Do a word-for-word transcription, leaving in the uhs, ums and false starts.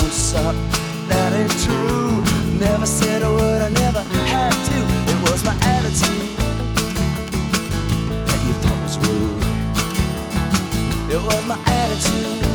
what's up, that ain't true. Never said a word, I never had to. It was my attitude that you thought was rude. It was my attitude.